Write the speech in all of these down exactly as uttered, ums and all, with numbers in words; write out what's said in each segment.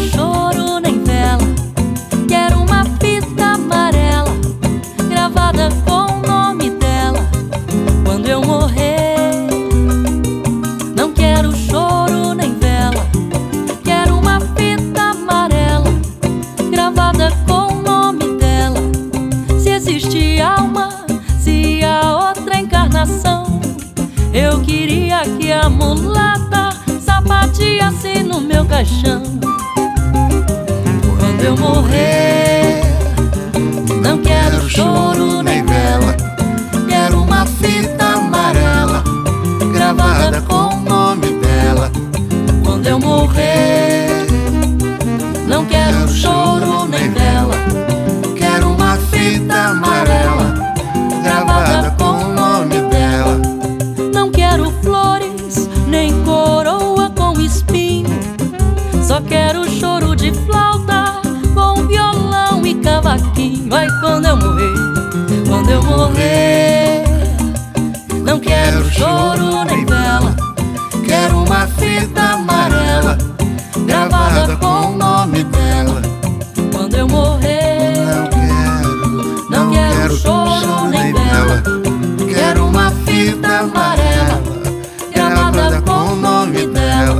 choro nem vela, quero uma fita amarela gravada com o nome dela quando eu morrer. Não quero choro nem vela, quero uma fita amarela gravada com o nome dela. Se existe alma, se há outra encarnação, eu queria que a mulata sapateasse no meu caixão. Quando eu morrer, não quero choro nem vela, quero uma fita amarela gravada com o nome dela. Quando eu morrer, não quero choro nem vela, quero uma fita amarela gravada com o nome dela. Não quero flores nem coroa com espinho, só quero choro de flauta com violão e cavaquinho. Ai, quando eu morrer, quando eu morrer, não quero choro nem vela, quero uma fita amarela gravada com o nome dela. Quando eu morrer, Não quero, não quero choro nem vela, quero uma fita amarela gravada com o nome dela.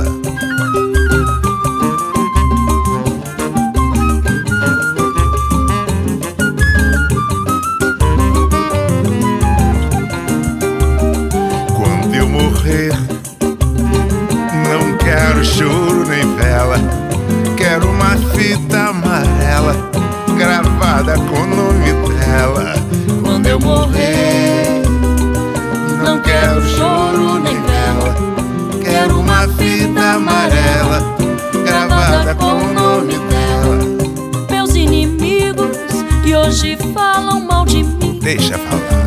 Quando eu morrer, não quero choro nem vela, quero uma fita amarela gravada com o nome dela. quando eu morrer, Não quero choro nem vela, quero uma fita amarela gravada com o nome dela. meus inimigos que hoje falam mal de mim, Deixa falar.